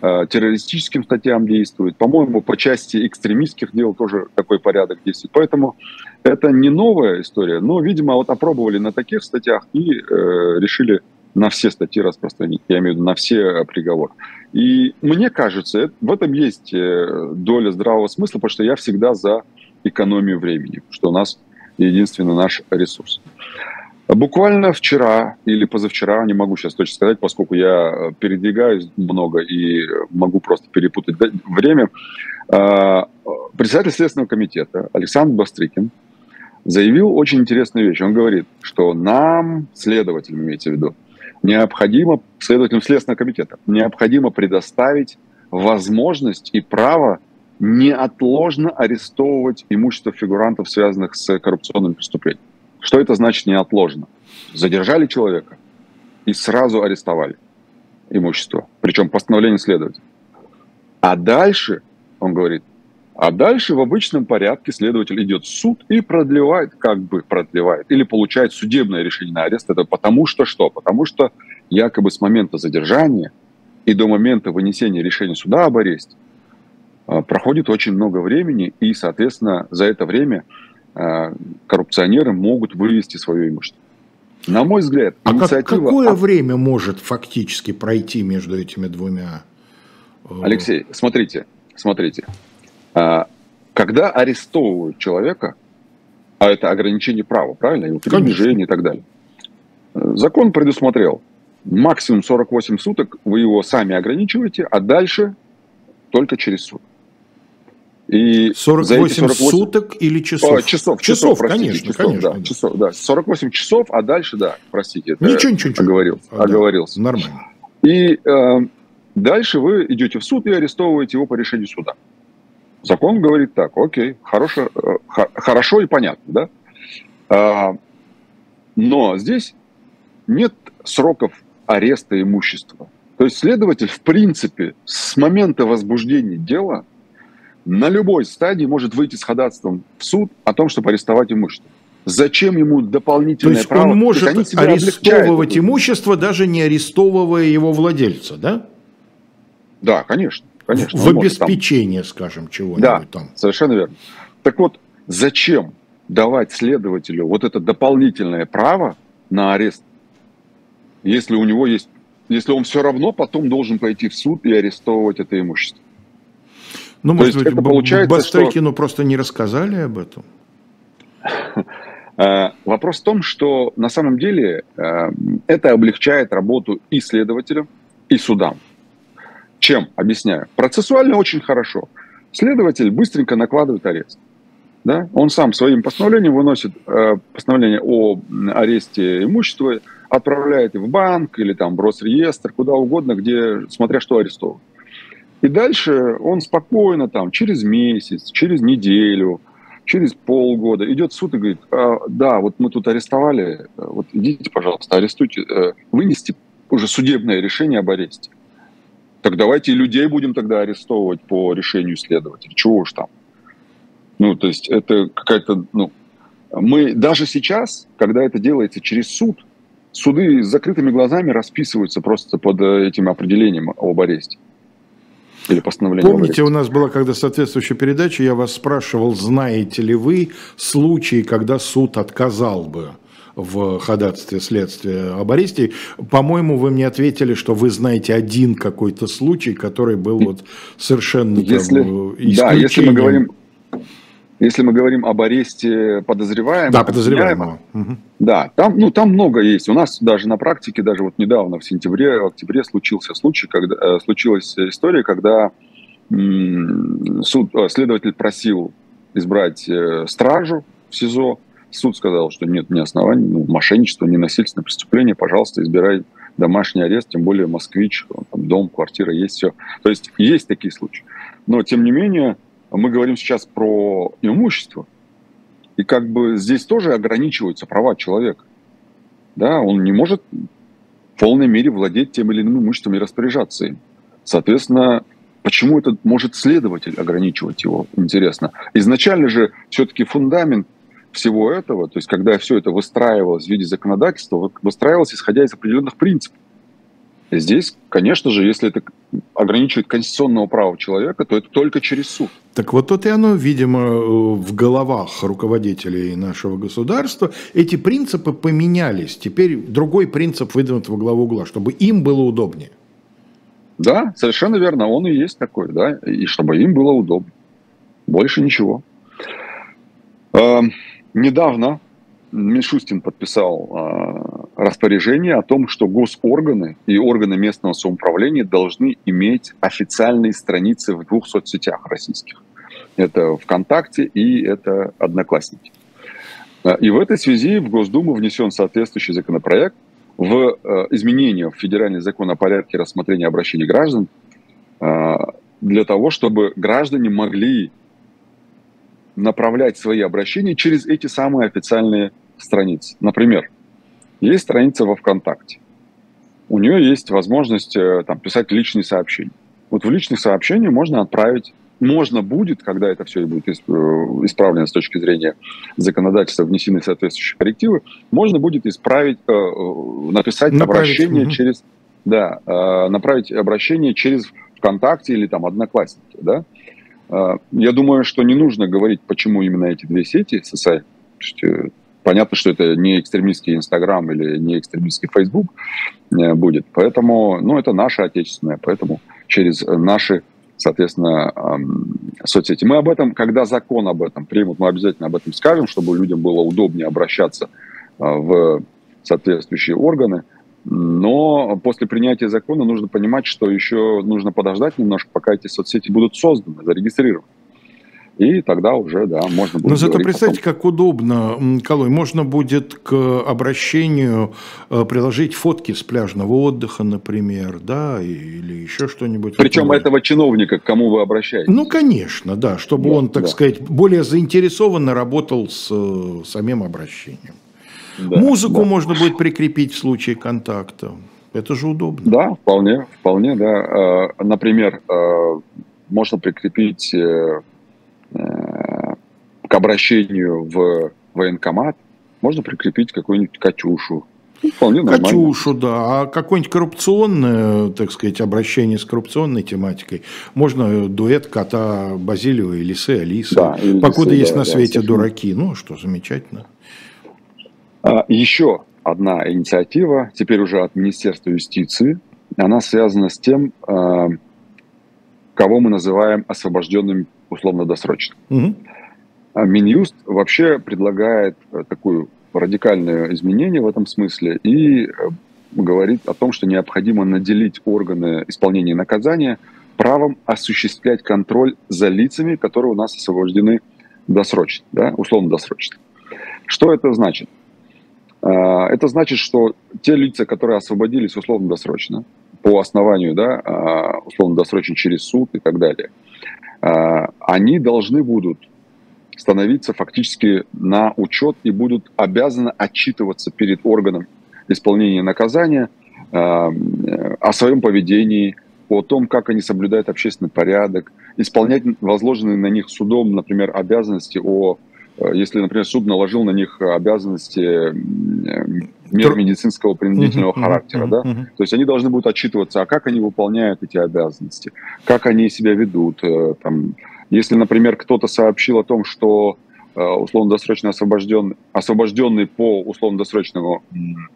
террористическим статьям действует. По-моему, по части экстремистских дел тоже такой порядок действует. Поэтому это не новая история, но, видимо, вот опробовали на таких статьях и э, решили на все статьи распространить. Я имею в виду на все приговоры. И мне кажется, в этом есть доля здравого смысла, потому что я всегда за экономию времени, что у нас единственный наш ресурс. Буквально вчера или позавчера, не могу сейчас точно сказать, поскольку я передвигаюсь много и могу просто перепутать время, председатель Следственного комитета Александр Бастрыкин заявил очень интересную вещь. Он говорит, что нам, следователям, имеется в виду, необходимо, следователям Следственного комитета, необходимо предоставить возможность и право неотложно арестовывать имущество фигурантов, связанных с коррупционными преступлениями. Что это значит неотложно? Задержали человека и сразу арестовали имущество, причем постановление следователя. А дальше, он говорит, а дальше в обычном порядке следователь идет в суд и продлевает, как бы продлевает, или получает судебное решение на арест. Это потому что что? Потому что якобы с момента задержания и до момента вынесения решения суда об аресте проходит очень много времени, и, соответственно, за это время коррупционеры могут вывести свое имущество. На мой взгляд, а инициатива... А какое время может фактически пройти между этими двумя? Алексей, смотрите, смотрите. Когда арестовывают человека, а это ограничение права, правильно? Его передвижение и так далее. Закон предусмотрел максимум сорок восемь суток, вы его сами ограничиваете, а дальше только через суд. И сорок восемь, сорок восемь суток или часов? О, часов, часов, часов, простите, конечно, часов, конечно. Да, часов, да. сорок восемь часов, а дальше, да, простите, это ничего, ничего, ничего. Оговорился, а, оговорился. Да, нормально. И э, дальше вы идете в суд и арестовываете его по решению суда. Закон говорит так, окей, хорошо, э, хорошо и понятно, да? А, но здесь нет сроков ареста имущества. То есть следователь, в принципе, с момента возбуждения дела на любой стадии может выйти с ходатайством в суд о том, чтобы арестовать имущество. Зачем ему дополнительное То есть право? он может арестовывать облегчают. имущество, даже не арестовывая его владельца, да? Да, конечно. конечно. В обеспечение, там... скажем, чего-нибудь да, там. Совершенно верно. Так вот, зачем давать следователю вот это дополнительное право на арест, если у него есть, если он все равно потом должен пойти в суд и арестовывать это имущество? Ну, То может есть быть, это получается, Бастрыкину что... просто не рассказали об этом? Вопрос в том, что на самом деле это облегчает работу и следователям, и судам. Чем? Объясняю. Процессуально очень хорошо. Следователь быстренько накладывает арест. Да? Он сам своим постановлением выносит постановление о аресте имущества, отправляет в банк или там в Росреестр, куда угодно, где, смотря что арестовывают. И дальше он спокойно там через месяц, через неделю, через полгода идет в суд и говорит, а, да, вот мы тут арестовали, вот идите, пожалуйста, арестуйте, вынести уже судебное решение об аресте. Так давайте и людей будем тогда арестовывать по решению следователя. Чего уж там. Ну, то есть это какая-то, ну, мы даже сейчас, когда это делается через суд, суды с закрытыми глазами расписываются просто под этим определением об аресте. Или постановление. Помните, у нас была когда соответствующая передача, я вас спрашивал, знаете ли вы случаи, когда суд отказал бы в ходатайстве следствия об аресте? По-моему, вы мне ответили, что вы знаете один какой-то случай, который был вот совершенно если, там, исключением. Да, если мы говорим, если мы говорим об аресте подозреваемого. Да, подозреваемого. Угу. Да, там, ну, там много есть. У нас даже на практике, даже вот недавно, в сентябре, в октябре случился случай, когда, э, случилась история, когда м- суд, э, следователь просил избрать э, стражу в СИЗО. Суд сказал, что нет ни оснований, ну, мошенничество, ни насильственное преступление, пожалуйста, избирай домашний арест, тем более москвич, там, дом, квартира, есть все. То есть есть такие случаи. Но, тем не менее, мы говорим сейчас про имущество. И как бы здесь тоже ограничиваются права человека. Да, он не может в полной мере владеть тем или иным имуществом и распоряжаться им. Соответственно, почему это может следователь ограничивать его? Интересно. Изначально же все-таки фундамент всего этого, то есть когда все это выстраивалось в виде законодательства, выстраивалось исходя из определенных принципов. Здесь, конечно же, если это ограничивает конституционного права человека, то это только через суд. Так вот тут и оно, видимо, в головах руководителей нашего государства. Эти принципы поменялись. Теперь другой принцип выдвинут во главу угла, чтобы им было удобнее. Да, совершенно верно. Он и есть такой, да, и чтобы им было удобно. Больше ничего. Э, недавно Мишустин подписал э, распоряжение о том, что госорганы и органы местного самоуправления должны иметь официальные страницы в двух соцсетях российских. Это ВКонтакте и это Одноклассники. И в этой связи в Госдуму внесен соответствующий законопроект в э, изменения в федеральный закон о порядке рассмотрения обращений граждан э, для того, чтобы граждане могли направлять свои обращения через эти самые официальные страницы. Например, есть страница во ВКонтакте. У нее есть возможность там, писать личные сообщения. Вот в личных сообщениях можно отправить, можно будет, когда это все будет исправлено с точки зрения законодательства, внесены соответствующие коррективы, можно будет исправить, написать направить. обращение угу. через, да, направить обращение через ВКонтакте или там Одноклассники, да. Я думаю, что не нужно говорить, почему именно эти две сети социальные. Понятно, что это не экстремистский Инстаграм или не экстремистский Фейсбук будет. Поэтому, ну, это наше отечественное, поэтому через наши, соответственно, соцсети. Мы об этом, когда закон об этом примут, мы обязательно об этом скажем, чтобы людям было удобнее обращаться в соответствующие органы. Но после принятия закона нужно понимать, что еще нужно подождать немножко, пока эти соцсети будут созданы, зарегистрированы. И тогда уже, да, можно будет... Но зато представьте, потом. Как удобно, Калой, можно будет к обращению приложить фотки с пляжного отдыха, например, да, или еще что-нибудь. Причем этого чиновника, к кому вы обращаетесь. Ну, конечно, да, чтобы да, он, так да. сказать, более заинтересованно работал с самим обращением. Да, Музыку да. можно будет прикрепить в случае контакта. Это же удобно. Да, вполне, вполне, да. Например, можно прикрепить к обращению в военкомат, можно прикрепить какую-нибудь «Катюшу». Ну, вполне нормально. «Катюшу», да. А какое-нибудь коррупционное, так сказать, обращение с коррупционной тематикой, можно дуэт кота Базилио и лисы Алисы. Да, покуда лисы, есть да, на свете да, дураки. Ну, что, замечательно. Еще одна инициатива, теперь уже от Министерства юстиции, она связана с тем, кого мы называем освобожденными условно-досрочно. Угу. Минюст вообще предлагает такое радикальное изменение в этом смысле и говорит о том, что необходимо наделить органы исполнения наказания правом осуществлять контроль за лицами, которые у нас освобождены досрочно, да, условно-досрочно. Что это значит? Это значит, что те лица, которые освободились условно-досрочно, по основанию, да, условно-досрочно через суд и так далее, они должны будут становиться фактически на учет и будут обязаны отчитываться перед органом исполнения наказания о своем поведении, о том, как они соблюдают общественный порядок, исполнять возложенные на них судом, например, обязанности о... Если, например, суд наложил на них обязанности мер медицинского принудительного характера, да, то есть они должны будут отчитываться, а как они выполняют эти обязанности, как они себя ведут. Там, если, например, кто-то сообщил о том, что условно-досрочно освобожден, освобожденный по условно-досрочному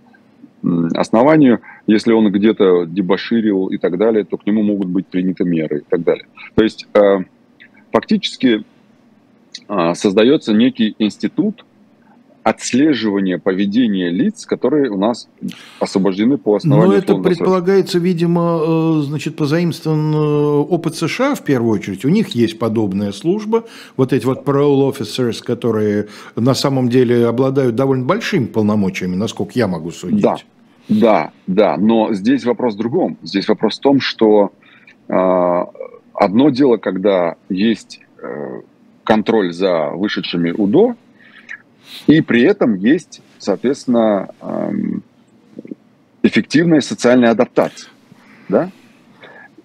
основанию, если он где-то дебоширил и так далее, то к нему могут быть приняты меры и так далее. То есть фактически создается некий институт отслеживания поведения лиц, которые у нас освобождены по основанию. Но это предполагается, видимо, значит, позаимствован опыт США в первую очередь. У них есть подобная служба. Вот эти вот parole officers, которые на самом деле обладают довольно большими полномочиями, насколько я могу судить. Да, да, да. Но здесь вопрос в другом. Здесь вопрос в том, что э, одно дело, когда есть э, контроль за вышедшими УДО, и при этом есть, соответственно, эффективная социальная адаптация. Да?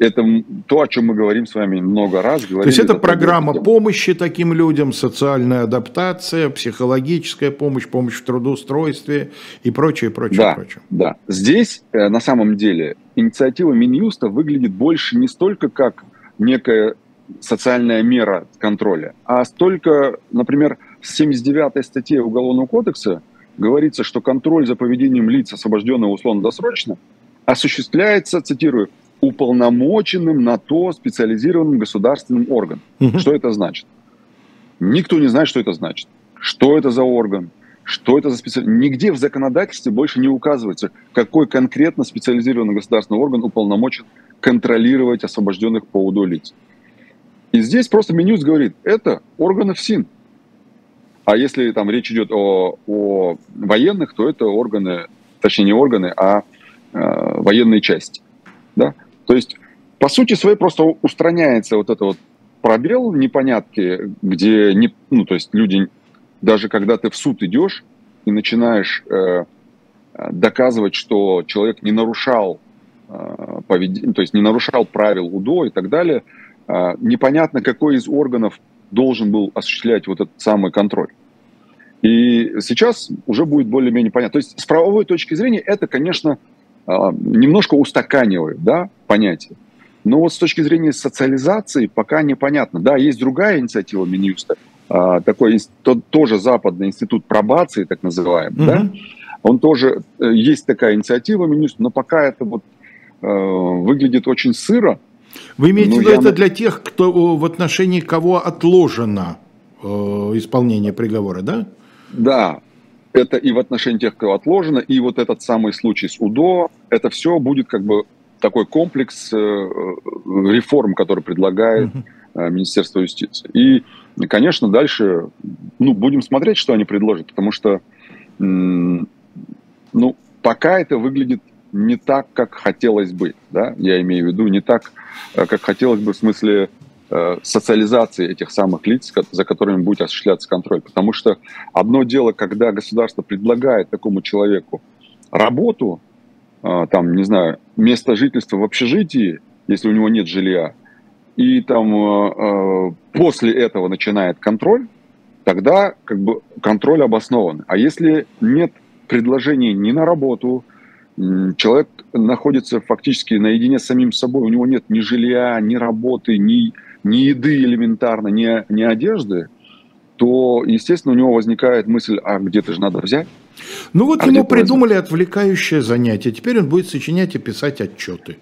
это то, о чем мы говорим с вами много раз. То есть это программа помощи таким людям, социальная адаптация, психологическая помощь, помощь в трудоустройстве и прочее, прочее, да, прочее. Да, здесь на самом деле инициатива Минюста выглядит больше не столько как некая социальная мера контроля, а столько, например, в семьдесят девятой статье Уголовного кодекса говорится, что контроль за поведением лиц, освобожденных условно-досрочно, осуществляется, цитирую, уполномоченным на то специализированным государственным органом. Угу. Что это значит? Никто не знает, что это значит. Что это за орган? Что это за специализированный? Нигде в законодательстве больше не указывается, какой конкретно специализированный государственный орган уполномочен контролировать освобожденных по УДО лиц. И здесь просто Минюст говорит, это органы ФСИН. А если там речь идет о, о военных, то это органы, точнее не органы, а э, военные части. Да? То есть, по сути своей, просто устраняется вот это вот пробел непонятки, где не, ну, то есть люди, даже когда ты в суд идешь и начинаешь э, доказывать, что человек не нарушал э, поведение, то есть не нарушал правил УДО и так далее, э, непонятно, какой из органов должен был осуществлять вот этот самый контроль. И сейчас уже будет более-менее понятно. То есть с правовой точки зрения это, конечно, немножко устаканивает, да, понятие. Но вот с точки зрения социализации пока непонятно. Да, есть другая инициатива Минюста, такой тоже западный институт пробации, так называемый, mm-hmm. да. Он тоже, есть такая инициатива Минюста, но пока это вот выглядит очень сыро. Вы имеете в виду это на... для тех, кто в отношении кого отложено э, исполнение приговора, да? Да, это и в отношении тех, кто отложено, и вот этот самый случай с УДО, это все будет как бы такой комплекс э, реформ, который предлагает э, Министерство юстиции. И, конечно, дальше, ну, будем смотреть, что они предложат, потому что, м- ну, пока это выглядит не так, как хотелось бы, да, я имею в виду, не так, как хотелось бы в смысле э, социализации этих самых лиц, за которыми будет осуществляться контроль. Потому что одно дело, когда государство предлагает такому человеку работу, э, там, не знаю, место жительства в общежитии, если у него нет жилья, и там э, после этого начинает контроль, тогда как бы контроль обоснован. А если нет предложений ни на работу, человек находится фактически наедине с самим собой, у него нет ни жилья, ни работы, ни, ни еды элементарно, ни, ни одежды, то, естественно, у него возникает мысль, а где-то же надо взять. Ну вот а ему придумали возьмать? Отвлекающее занятие, теперь он будет сочинять и писать отчеты.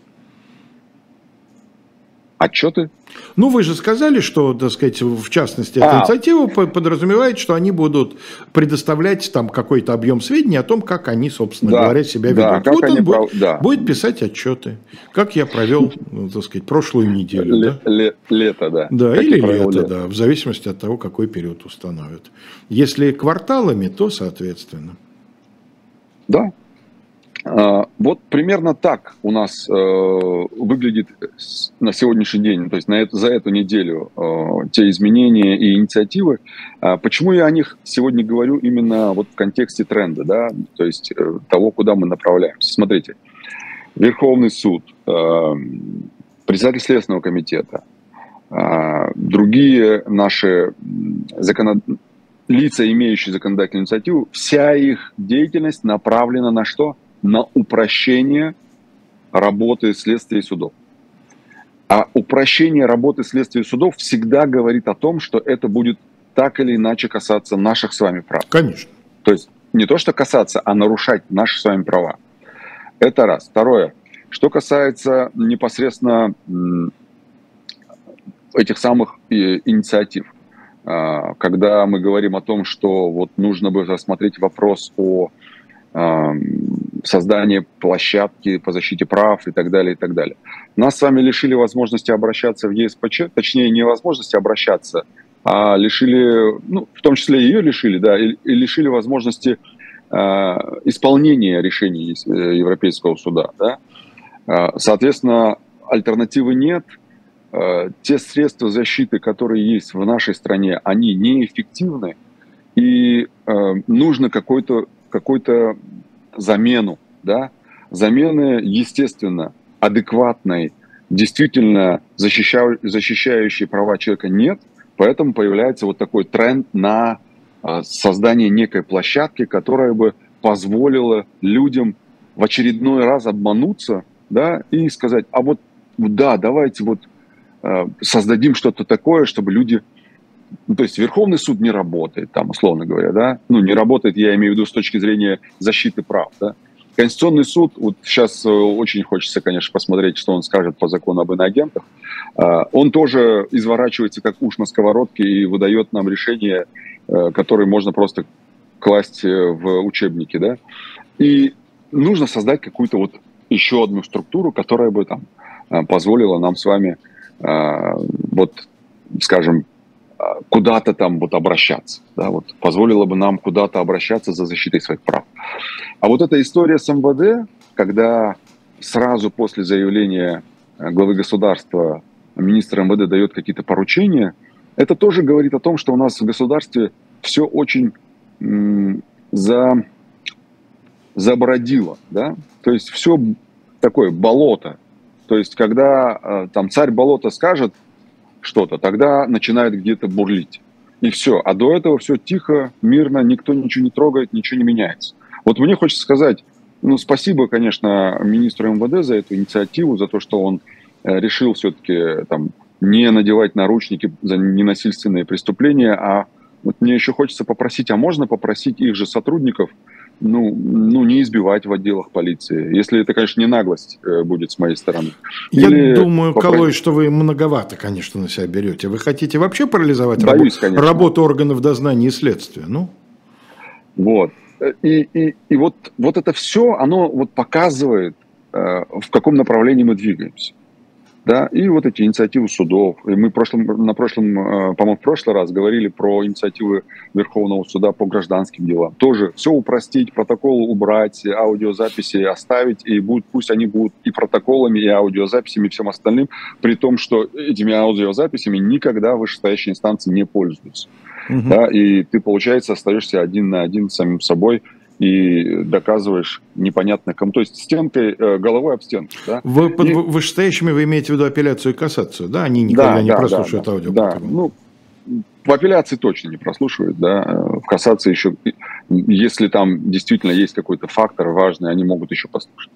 Отчеты? Ну, вы же сказали, что, так сказать, в частности, эта а. инициатива подразумевает, что они будут предоставлять там какой-то объем сведений о том, как они, собственно да, говоря, себя да, ведут. Вот он будет, прав... да. будет писать отчеты, как я провел, ну, так сказать, прошлую неделю. Ле- да? Ле- лето, да. Да, как или лето, лето, да, в зависимости от того, какой период установят. Если кварталами, то соответственно. Да. Вот примерно так у нас э, выглядит на сегодняшний день, то есть на эту, за эту неделю э, те изменения и инициативы. А почему я о них сегодня говорю именно вот в контексте тренда, да, то есть э, того, куда мы направляемся. Смотрите, Верховный суд, э, председатель Следственного комитета, э, другие наши законод... лица, имеющие законодательную инициативу, вся их деятельность направлена на что? На упрощение работы следствия и судов. А упрощение работы следствия и судов всегда говорит о том, что это будет так или иначе касаться наших с вами прав. Конечно. То есть не то, что касаться, а нарушать наши с вами права. Это раз. Второе. Что касается непосредственно этих самых инициатив. Когда мы говорим о том, что вот нужно бы рассмотреть вопрос о создание площадки по защите прав и так далее, и так далее. Нас с вами лишили возможности обращаться в ЕСПЧ, точнее, не возможности обращаться, а лишили, ну, в том числе ее лишили, да, и, и лишили возможности э, исполнения решений Европейского суда, да. Э, соответственно, альтернативы нет. Э, те средства защиты, которые есть в нашей стране, они неэффективны, и э, нужно какой-то какой-то замену, да, замены, естественно, адекватной действительно защища, защищающие права человека нет, поэтому появляется вот такой тренд на создание некой площадки, которая бы позволила людям в очередной раз обмануться, да, и сказать, а вот, да, давайте вот э, создадим что-то такое, чтобы люди, ну, то есть Верховный суд не работает, там, условно говоря, да, ну, не работает, я имею в виду с точки зрения защиты прав, да. Конституционный суд, вот сейчас очень хочется, конечно, посмотреть, что он скажет по закону об иноагентах, э, он тоже изворачивается как уж на сковородке и выдает нам решения, э, которые можно просто класть в учебники, да, и нужно создать какую-то вот еще одну структуру, которая бы там позволила нам с вами, вот, скажем, куда-то там вот обращаться, да, вот, позволила бы нам куда-то обращаться за защитой своих прав. А вот эта история с эм вэ дэ, когда сразу после заявления главы государства министр эм вэ дэ дает какие-то поручения, это тоже говорит о том, что у нас в государстве все очень м- за... забродило, да, то есть все такое болото, то есть когда э, там царь болота скажет что-то, тогда начинает где-то бурлить, и все, а до этого все тихо, мирно, никто ничего не трогает, ничего не меняется. Вот мне хочется сказать, ну, спасибо, конечно, министру эм вэ дэ за эту инициативу, за то, что он э, решил все-таки там не надевать наручники за ненасильственные преступления, а вот мне еще хочется попросить, а можно попросить их же сотрудников, Ну, ну, не избивать в отделах полиции. Если это, конечно, не наглость э, будет с моей стороны. Или Я думаю, попро... Калой, что вы многовато, конечно, на себя берете. Вы хотите вообще парализовать Боюсь, рабо... работу органов дознания и следствия? Ну? Вот. И, и, и вот, вот это все, оно вот показывает, э, в каком направлении мы двигаемся. Да? И вот эти инициативы судов. И мы прошлом, на прошлом, по-моему, в прошлый раз говорили про инициативы Верховного суда по гражданским делам. Тоже все упростить, протокол убрать, аудиозаписи оставить, и будут, пусть они будут и протоколами, и аудиозаписями, и всем остальным, при том, что этими аудиозаписями никогда вышестоящие инстанции не пользуются. Угу. Да? И ты, получается, остаешься один на один с самим собой, и доказываешь непонятно кому. То есть стенкой, головой об стенку. Да? Вы под и... вышестоящими вы имеете в виду апелляцию и кассацию, да? Они никогда да, не да, прослушивают да, аудио. Да, ну, в апелляции точно не прослушивают, да. В кассации еще, если там действительно есть какой-то фактор важный, они могут еще послушать.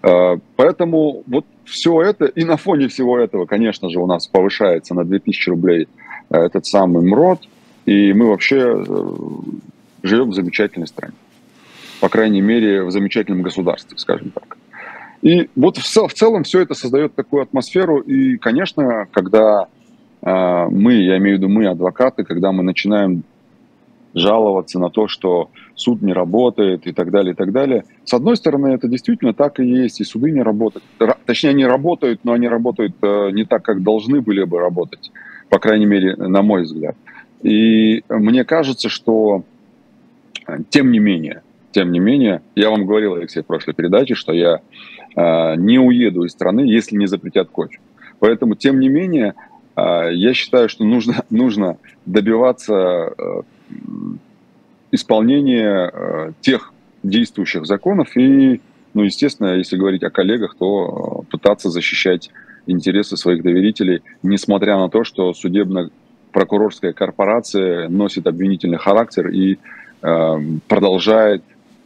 Поэтому вот все это, и на фоне всего этого, конечно же, у нас повышается на две тысячи рублей этот самый МРОТ, и мы вообще живем в замечательной стране. По крайней мере, в замечательном государстве, скажем так. И вот в, в целом все это создает такую атмосферу. И, конечно, когда э, мы, я имею в виду мы, адвокаты, когда мы начинаем жаловаться на то, что суд не работает и так далее, и так далее, с одной стороны, это действительно так и есть, и суды не работают. Точнее, они работают, но они работают э, не так, как должны были бы работать, по крайней мере, на мой взгляд. И мне кажется, что, тем не менее, Тем не менее, я вам говорил, Алексей, в прошлой передаче, что я э, не уеду из страны, если не запретят кофе. Поэтому, тем не менее, э, я считаю, что нужно, нужно добиваться э, исполнения э, тех действующих законов и, ну, естественно, если говорить о коллегах, то э, пытаться защищать интересы своих доверителей, несмотря на то, что судебно-прокурорская корпорация носит обвинительный характер и э, продолжает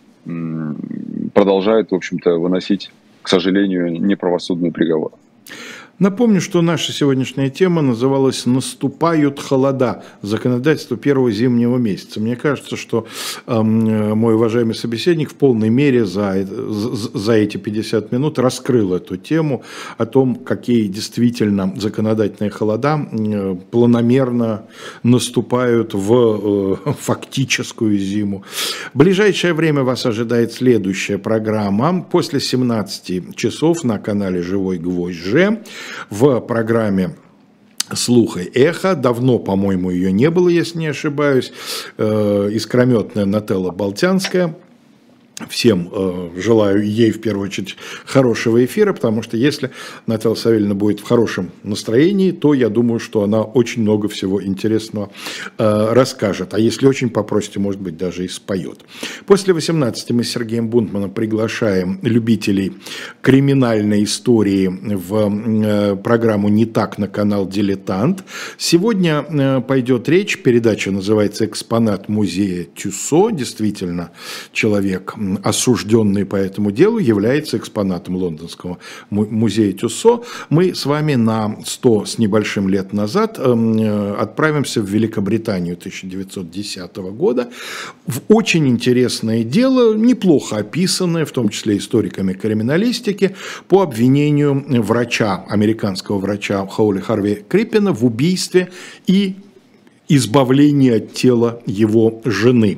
продолжает, в общем-то, выносить, к сожалению, неправосудный приговор. Напомню, что наша сегодняшняя тема называлась «Наступают холода. Законодательство первого зимнего месяца». Мне кажется, что э, мой уважаемый собеседник в полной мере за, за эти пятьдесят минут раскрыл эту тему о том, какие действительно законодательные холода э, планомерно наступают в э, фактическую зиму. В ближайшее время вас ожидает следующая программа. После семнадцати часов на канале «Живой гвоздь Ж». В программе «Слух и эхо». Давно, по-моему, ее не было, если не ошибаюсь. Искрометная Нателла Болтянская Всем э, желаю ей, в первую очередь, хорошего эфира, потому что если Наталья Савельевна будет в хорошем настроении, то я думаю, что она очень много всего интересного э, расскажет. А если очень попросите, может быть, даже и споет. После восемнадцати мы с Сергеем Бунтманом приглашаем любителей криминальной истории в э, программу «Не так» на канал «Дилетант». Сегодня э, пойдет речь, передача называется «Экспонат музея Тюссо». Действительно, человек, осужденный по этому делу, является экспонатом лондонского музея Тюссо. Мы с вами на сто с небольшим лет назад отправимся в Великобританию тысяча девятьсот десятого года в очень интересное дело, неплохо описанное, в том числе историками криминалистики, по обвинению врача, американского врача Хоули Харви Криппена в убийстве и избавление от тела его жены.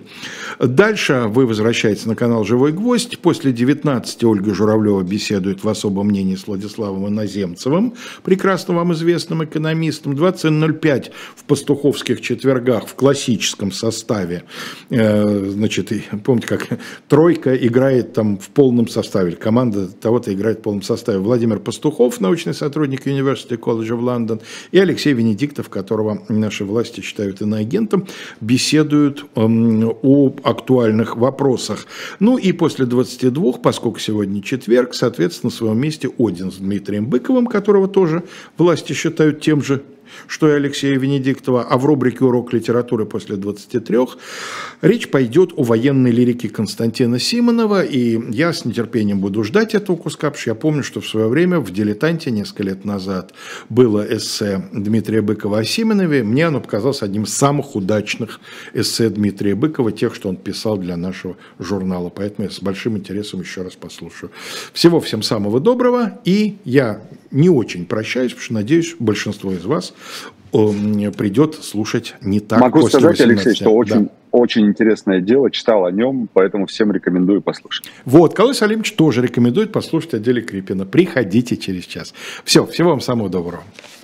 Дальше вы возвращаетесь на канал «Живой гвоздь». После девятнадцати Ольга Журавлева беседует в особом мнении с Владиславом Иноземцевым, прекрасно вам известным экономистом. двадцать ноль пять в пастуховских четвергах в классическом составе. Значит, помните, как тройка играет там в полном составе, команда того-то играет в полном составе. Владимир Пастухов, научный сотрудник University College of London, и Алексей Венедиктов, которого наши власти считают иноагентом, беседуют э, о актуальных вопросах. Ну и после двадцати двух, поскольку сегодня четверг, соответственно, на своем месте Один с Дмитрием Быковым, которого тоже власти считают тем же, что и Алексея Венедиктова, а в рубрике «Урок литературы» после двадцати трёх речь пойдет о военной лирике Константина Симонова, и я с нетерпением буду ждать этого куска, потому что я помню, что в свое время в «Дилетанте» несколько лет назад было эссе Дмитрия Быкова о Симонове. Мне оно показалось одним из самых удачных эссе Дмитрия Быкова, тех, что он писал для нашего журнала, поэтому я с большим интересом еще раз послушаю. Всего всем самого доброго, и я не очень прощаюсь, потому что, надеюсь, большинство из вас придет слушать «Не так». Могу после сказать, восемнадцати. Алексей, что очень, да. очень интересное дело, читал о нем, поэтому всем рекомендую послушать. Вот, Калой Салимович тоже рекомендует послушать о деле Криппена. Приходите через час. Все, всего вам самого доброго.